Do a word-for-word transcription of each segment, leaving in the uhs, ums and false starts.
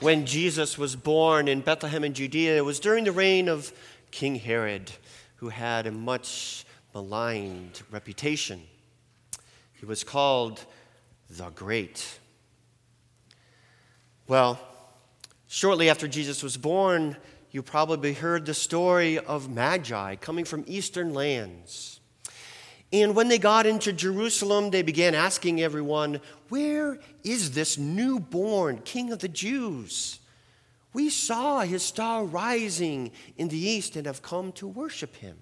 when Jesus was born in Bethlehem in Judea, it was during the reign of King Herod, who had a much maligned reputation. He was called the Great. Well, shortly after Jesus was born, you probably heard the story of Magi coming from eastern lands. And when they got into Jerusalem, they began asking everyone, "Where is this newborn King of the Jews? We saw his star rising in the east and have come to worship him."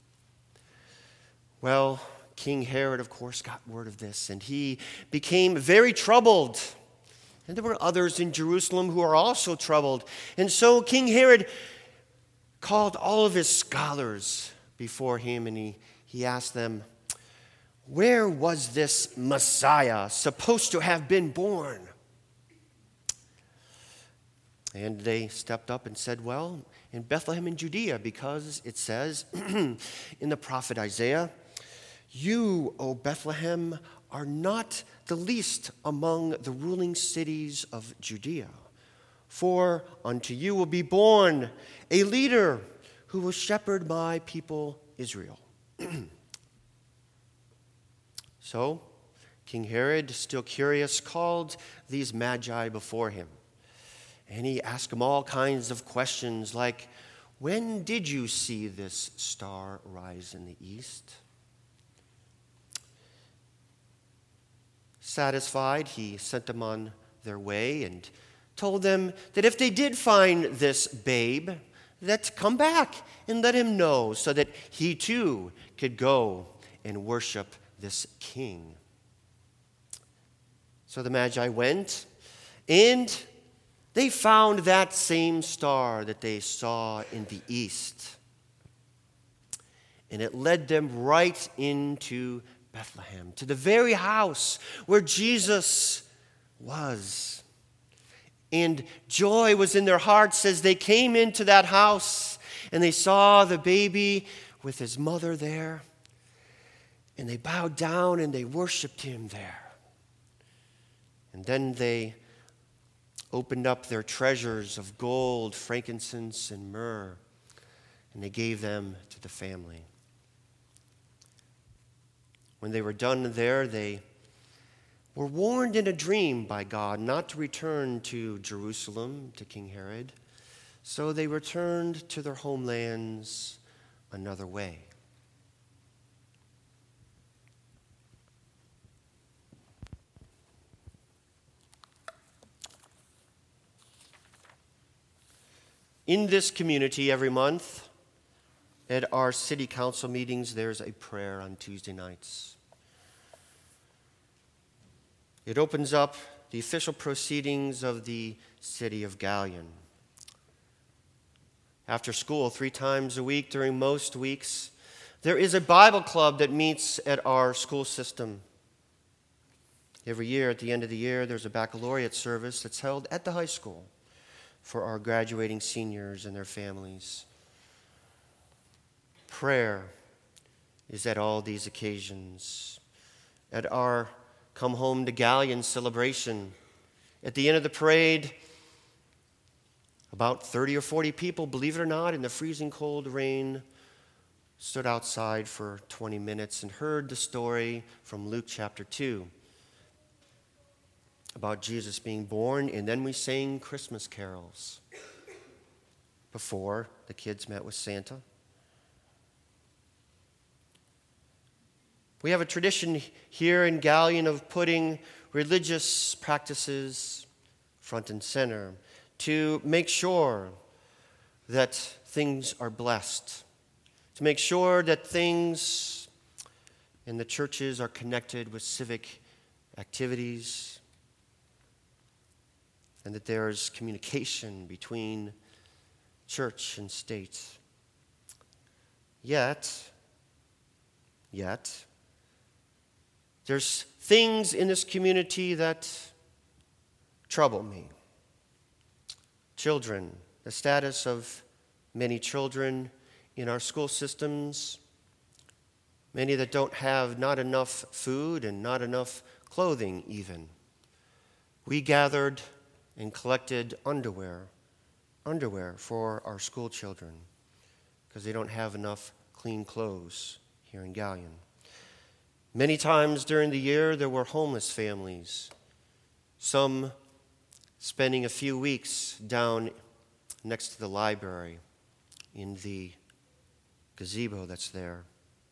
Well, King Herod, of course, got word of this, and he became very troubled. And there were others in Jerusalem who are also troubled. And so King Herod called all of his scholars before him, and he, he asked them, "Where was this Messiah supposed to have been born?" And they stepped up and said, "Well, in Bethlehem in Judea, because it says in the prophet Isaiah, 'You, O Bethlehem, are not the least among the ruling cities of Judea. For unto you will be born a leader who will shepherd my people Israel.'" So, King Herod, still curious, called these magi before him. And he asked them all kinds of questions like, "When did you see this star rise in the east?" Satisfied, he sent them on their way and told them that if they did find this babe, that come back and let him know so that he too could go and worship this king. So the Magi went, and they found that same star that they saw in the east. And it led them right into Bethlehem, to the very house where Jesus was. And joy was in their hearts as they came into that house and they saw the baby with his mother there. And they bowed down and they worshiped him there. And then they opened up their treasures of gold, frankincense, and myrrh, and they gave them to the family. When they were done there, they were warned in a dream by God not to return to Jerusalem, to King Herod. So they returned to their homelands another way. In this community, every month, at our city council meetings, there's a prayer on Tuesday nights. It opens up the official proceedings of the city of Galion. After school, three times a week during most weeks, there is a Bible club that meets at our school system. Every year, at the end of the year, there's a baccalaureate service that's held at the high school for our graduating seniors and their families. Prayer is at all these occasions. At our Come Home to Galion celebration, at the end of the parade, about thirty or forty people, believe it or not, in the freezing cold rain, stood outside for twenty minutes and heard the story from Luke chapter two about Jesus being born, and then we sang Christmas carols before the kids met with Santa. We have a tradition here in Galion of putting religious practices front and center to make sure that things are blessed, to make sure that things in the churches are connected with civic activities, and that there is communication between church and state. Yet, yet, there's things in this community that trouble me. Children, the status of many children in our school systems, many that don't have not enough food and not enough clothing even. We gathered and collected underwear, underwear for our school children because they don't have enough clean clothes here in Galion. Many times during the year, there were homeless families, some spending a few weeks down next to the library in the gazebo that's there,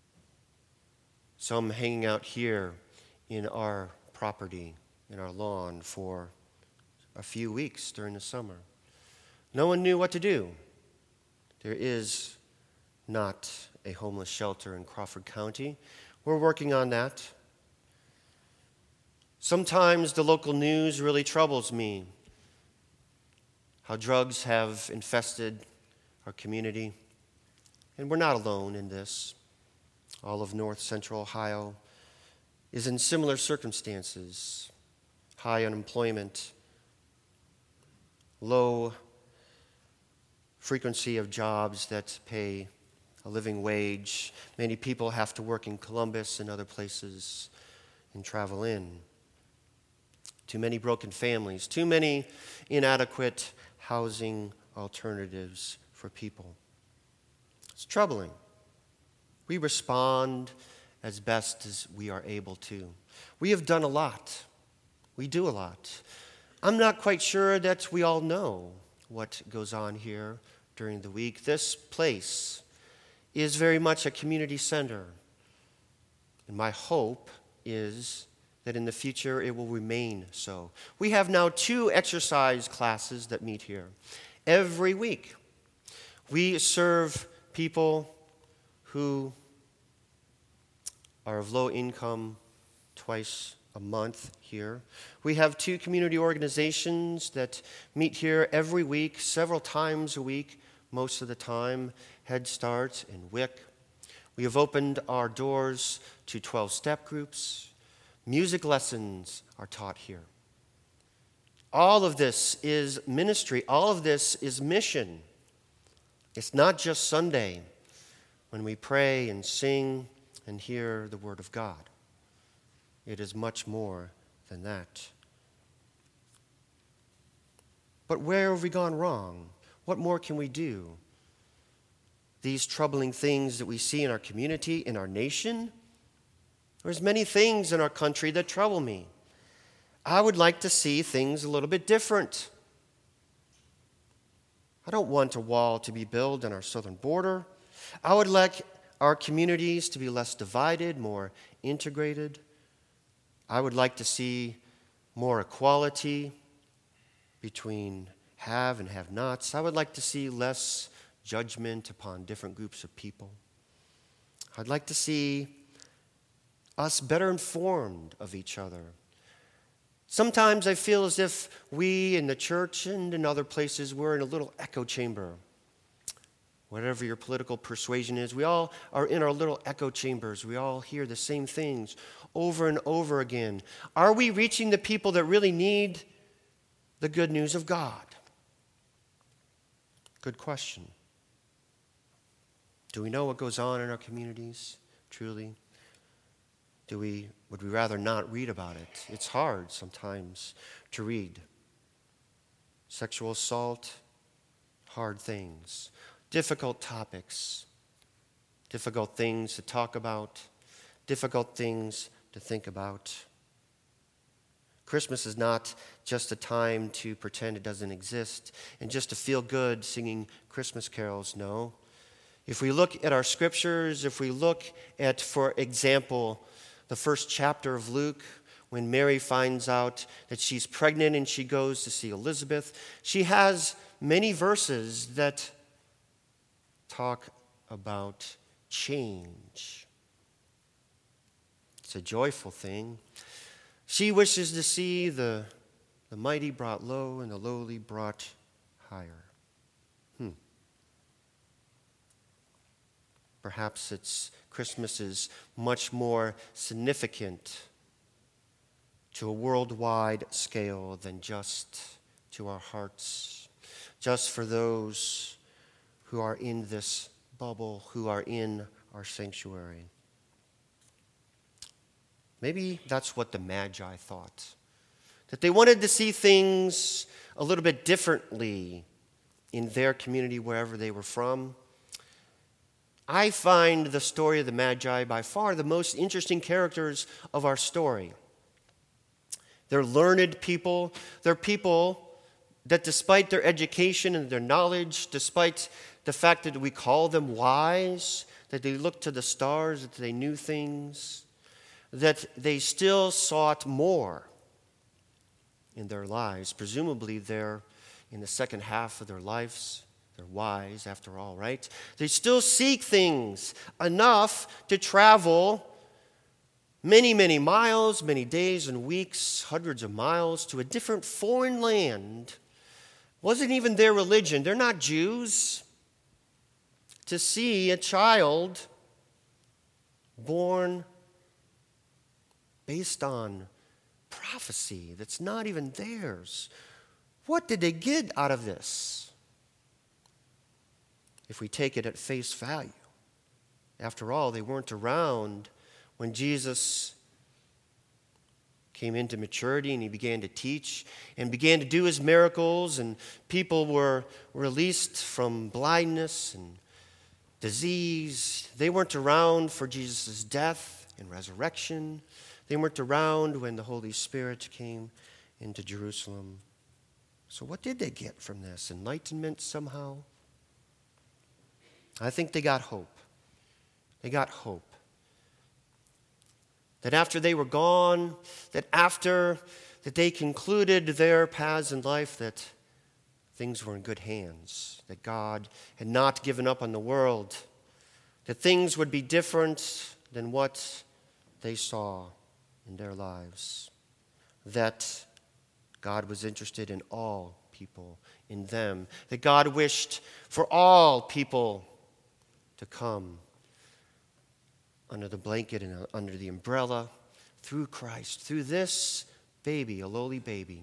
some hanging out here in our property, in our lawn for a few weeks during the summer. No one knew what to do. There is not a homeless shelter in Crawford County. We're working on that. Sometimes the local news really troubles me. How drugs have infested our community. And we're not alone in this. All of north central Ohio is in similar circumstances. High unemployment, low frequency of jobs that pay a living wage. Many people have to work in Columbus and other places and travel in. Too many broken families, too many inadequate housing alternatives for people. It's troubling. We respond as best as we are able to. We have done a lot. We do a lot. I'm not quite sure that we all know what goes on here during the week. This place is very much a community center. And my hope is that in the future it will remain so. We have now two exercise classes that meet here every week. We serve people who are of low income twice a month here. We have two community organizations that meet here every week, several times a week, most of the time, Head Start and W I C. We have opened our doors to twelve-step groups. Music lessons are taught here. All of this is ministry. All of this is mission. It's not just Sunday when we pray and sing and hear the Word of God. It is much more than that. But where have we gone wrong? What more can we do? These troubling things that we see in our community, in our nation, there's many things in our country that trouble me. I would like to see things a little bit different. I don't want a wall to be built on our southern border. I would like our communities to be less divided, more integrated. I would like to see more equality between have and have-nots. I would like to see less judgment upon different groups of people. I'd like to see us better informed of each other. Sometimes I feel as if we in the church and in other places, we're in a little echo chamber. Whatever your political persuasion is, we all are in our little echo chambers. We all hear the same things over and over again. Are we reaching the people that really need the good news of God? Good question. Do we know what goes on in our communities, truly? Do we, would we rather not read about it? It's hard sometimes to read. Sexual assault, hard things, difficult topics, difficult things to talk about, difficult things to think about. Christmas is not just a time to pretend it doesn't exist and just to feel good singing Christmas carols. No. If we look at our scriptures, if we look at, for example, the first chapter of Luke, when Mary finds out that she's pregnant and she goes to see Elizabeth, she has many verses that talk about change. It's a joyful thing. She wishes to see the, the mighty brought low and the lowly brought higher. Hmm. Perhaps it's Christmas is much more significant to a worldwide scale than just to our hearts, just for those who are in this bubble, who are in our sanctuary. Maybe that's what the Magi thought. that they wanted to see things a little bit differently in their community, wherever they were from. I find the story of the Magi by far the most interesting characters of our story. They're learned people. They're people that despite their education and their knowledge, despite the fact that we call them wise, that they looked to the stars, that they knew things, that they still sought more in their lives. Presumably they're in the second half of their lives. They're wise after all, right? They still seek things enough to travel many, many miles, many days and weeks, hundreds of miles to a different foreign land. Wasn't even their religion. They're not Jews. To see a child born based on prophecy that's not even theirs. What did they get out of this? If we take it at face value. After all, they weren't around when Jesus came into maturity and he began to teach and began to do his miracles, and people were released from blindness and disease. They weren't around for Jesus' death and resurrection. They weren't around when the Holy Spirit came into Jerusalem. So what did they get from this? Enlightenment somehow? I think they got hope. They got hope. That after they were gone, that after that they concluded their paths in life, that things were in good hands, that God had not given up on the world, that things would be different than what they saw in their lives, that God was interested in all people, in them, that God wished for all people to come under the blanket and under the umbrella through Christ, through this baby, a lowly baby.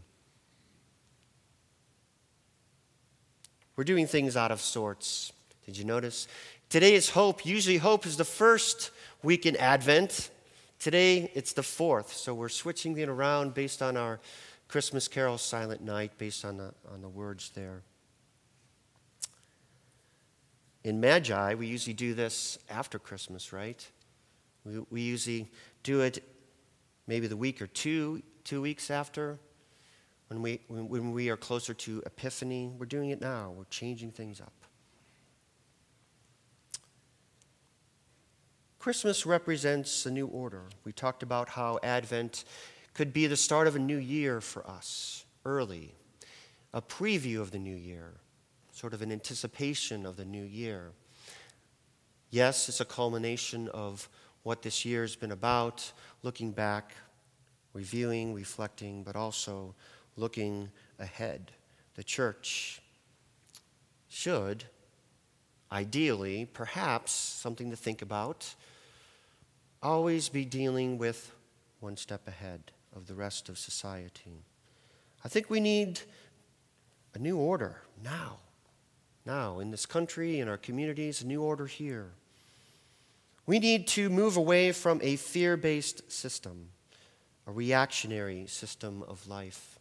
We're doing things out of sorts. Did you notice? Today is hope. Usually hope is the first week in Advent. Today it's the fourth, so we're switching it around based on our Christmas Carol Silent Night, based on the, on the words there. In Magi, we usually do this after Christmas, right? We, we usually do it maybe the week or two, two weeks after, when we, when, when we are closer to Epiphany. We're doing it now. We're changing things up. Christmas represents a new order. We talked about how Advent could be the start of a new year for us, early, a preview of the new year, sort of an anticipation of the new year. Yes, it's a culmination of what this year has been about, looking back, reviewing, reflecting, but also looking ahead. The church should, ideally, perhaps something to think about, always be dealing with one step ahead of the rest of society. I think we need a new order now. Now, in this country, in our communities, a new order here. We need to move away from a fear-based system, a reactionary system of life.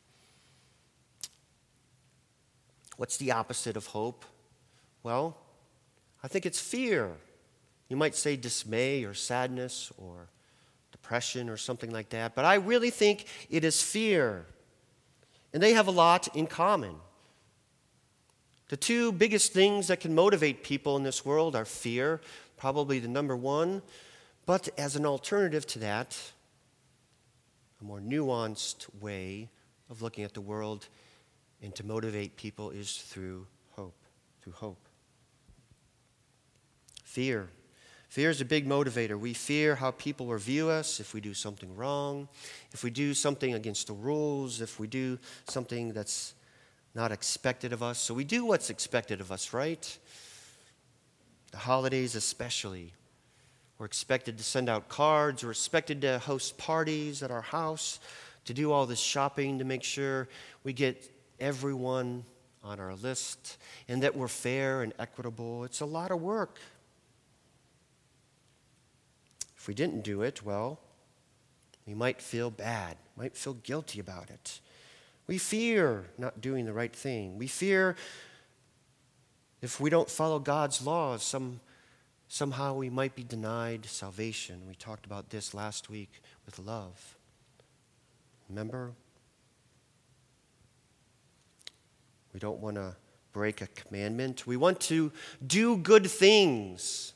What's the opposite of hope? Well, I think it's fear. You might say dismay or sadness or depression or something like that, but I really think it is fear. And they have a lot in common. The two biggest things that can motivate people in this world are fear, probably the number one, but as an alternative to that, a more nuanced way of looking at the world and to motivate people is through hope, through hope. Fear. Fear is a big motivator. We fear how people will view us if we do something wrong, if we do something against the rules, if we do something that's not expected of us. So we do what's expected of us, right? The holidays especially. We're expected to send out cards. We're expected to host parties at our house, to do all this shopping to make sure we get everyone on our list and that we're fair and equitable. It's a lot of work. If we didn't do it, well, we might feel bad, might feel guilty about it. We fear not doing the right thing. We fear if we don't follow God's laws, some, somehow we might be denied salvation. We talked about this last week with love. Remember? We don't want to break a commandment. We want to do good things.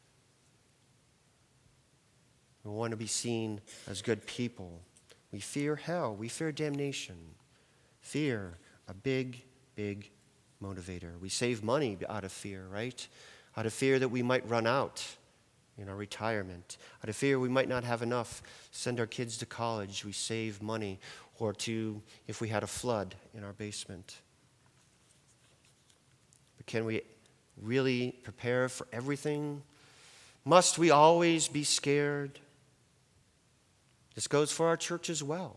We want to be seen as good people. We fear hell. We fear damnation. Fear, a big, big motivator. We save money out of fear, right? Out of fear that we might run out in our retirement. Out of fear we might not have enough to send our kids to college. We save money, or to, if we had a flood in our basement. But can we really prepare for everything? Must we always be scared? This goes for our church as well.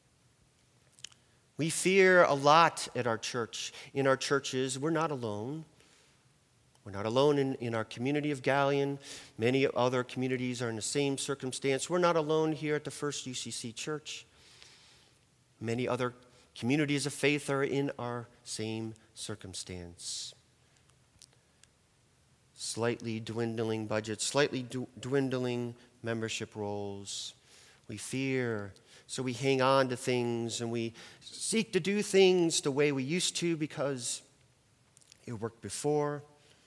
We fear a lot at our church. In our churches, we're not alone. We're not alone in, in our community of Galion. Many other communities are in the same circumstance. We're not alone here at the First U C C Church. Many other communities of faith are in our same circumstance. Slightly dwindling budgets, slightly du- dwindling membership rolls. We fear, so we hang on to things and we seek to do things the way we used to because it worked before.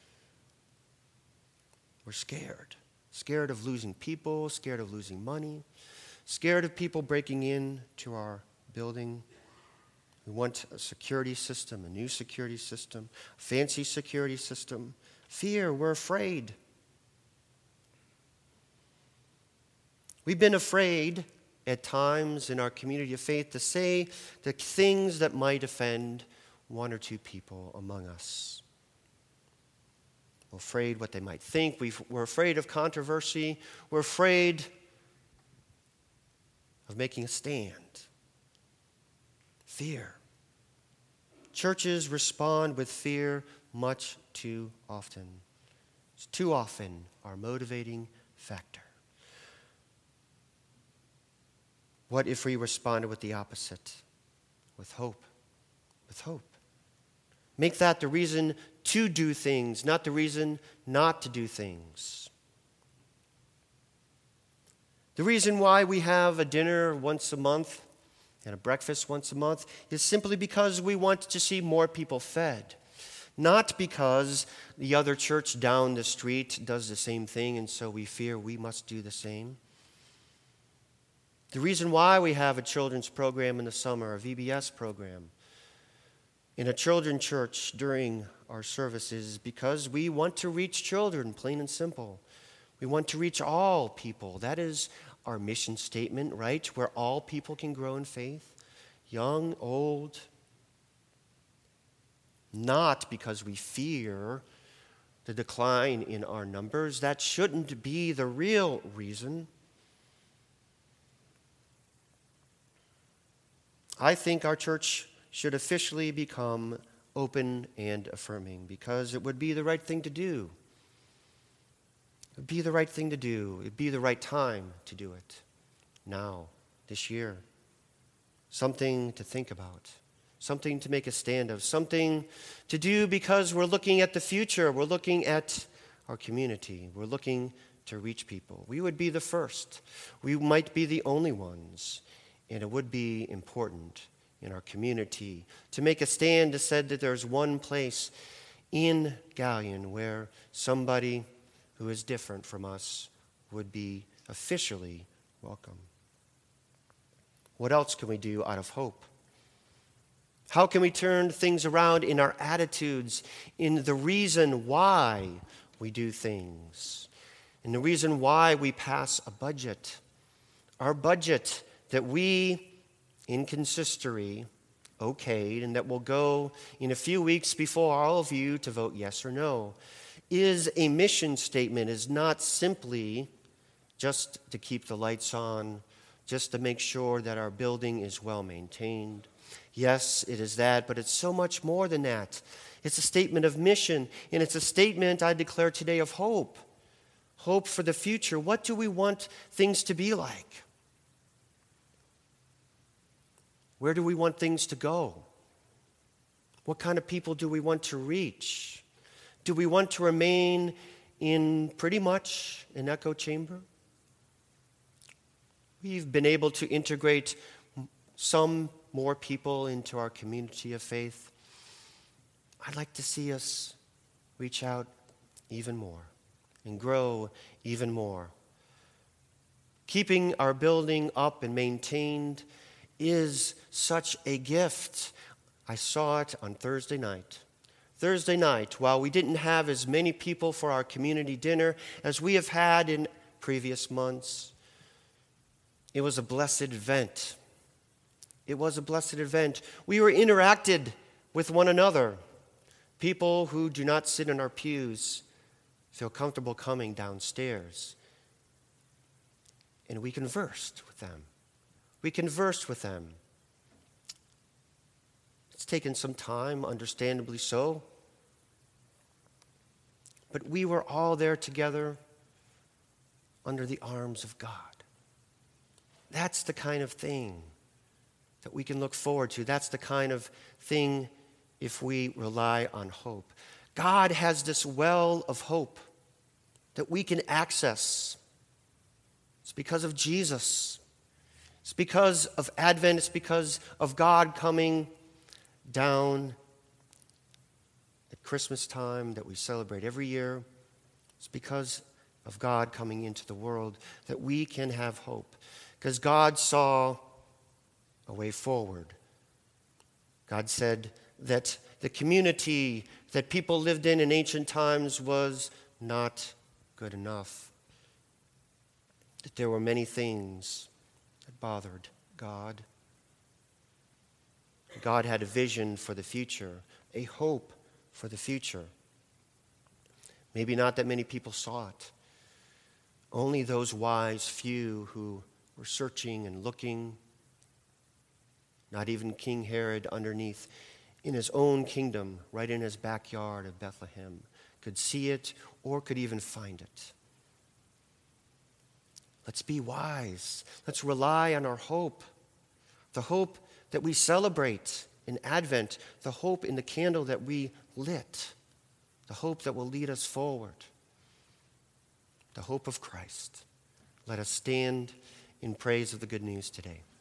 We're scared. Scared of losing people, scared of losing money, scared of people breaking in to our building. We want a security system, a new security system, a fancy security system. Fear, we're afraid. We've been afraid at times in our community of faith to say the things that might offend one or two people among us. We're afraid what they might think. We've, we're afraid of controversy. We're afraid of making a stand. Fear. Churches respond with fear much too often. It's too often our motivating factor. What if we responded with the opposite? With hope. With hope. Make that the reason to do things, not the reason not to do things. The reason why we have a dinner once a month and a breakfast once a month is simply because we want to see more people fed. Not because the other church down the street does the same thing and so we fear we must do the same. The reason why we have a children's program in the summer, a V B S program, in a children's church during our services is because we want to reach children, plain and simple. We want to reach all people. That is our mission statement, right? Where all people can grow in faith, young, old. Not because we fear the decline in our numbers. That shouldn't be the real reason. I think our church should officially become open and affirming because it would be the right thing to do. It would be the right thing to do. It would be the right time to do it. Now, this year. Something to think about. Something to make a stand of. Something to do because we're looking at the future. We're looking at our community. We're looking to reach people. We would be the first. We might be the only ones. And it would be important in our community to make a stand to say that there's one place in Galion where somebody who is different from us would be officially welcome. What else can we do out of hope? How can we turn things around in our attitudes, in the reason why we do things, in the reason why we pass a budget? Our budget that we, in consistory, okayed, and that will go in a few weeks before all of you to vote yes or no, is a mission statement, is not simply just to keep the lights on, just to make sure that our building is well maintained. Yes, it is that, but it's so much more than that. It's a statement of mission, and it's a statement, I declare today, of hope. Hope for the future. What do we want things to be like? Where do we want things to go? What kind of people do we want to reach? Do we want to remain in pretty much an echo chamber? We've been able to integrate some more people into our community of faith. I'd like to see us reach out even more and grow even more. Keeping our building up and maintained is such a gift. I saw it on Thursday night. Thursday night, while we didn't have as many people for our community dinner as we have had in previous months, it was a blessed event. It was a blessed event. We were interacted with one another. People who do not sit in our pews feel comfortable coming downstairs. And we conversed with them. We conversed with them. It's taken some time, understandably so. But we were all there together under the arms of God. That's the kind of thing that we can look forward to. That's the kind of thing if we rely on hope. God has this well of hope that we can access. It's because of Jesus. It's because of Advent. It's because of God coming down at Christmas time that we celebrate every year. It's because of God coming into the world that we can have hope. Because God saw a way forward. God said that the community that people lived in in ancient times was not good enough. That there were many things that bothered God. God had a vision for the future, a hope for the future. Maybe not that many people saw it. Only those wise few who were searching and looking. Not even King Herod underneath in his own kingdom, right in his backyard of Bethlehem, could see it or could even find it. Let's be wise. Let's rely on our hope. The hope that we celebrate in Advent. The hope in the candle that we lit. The hope that will lead us forward. The hope of Christ. Let us stand in praise of the good news today.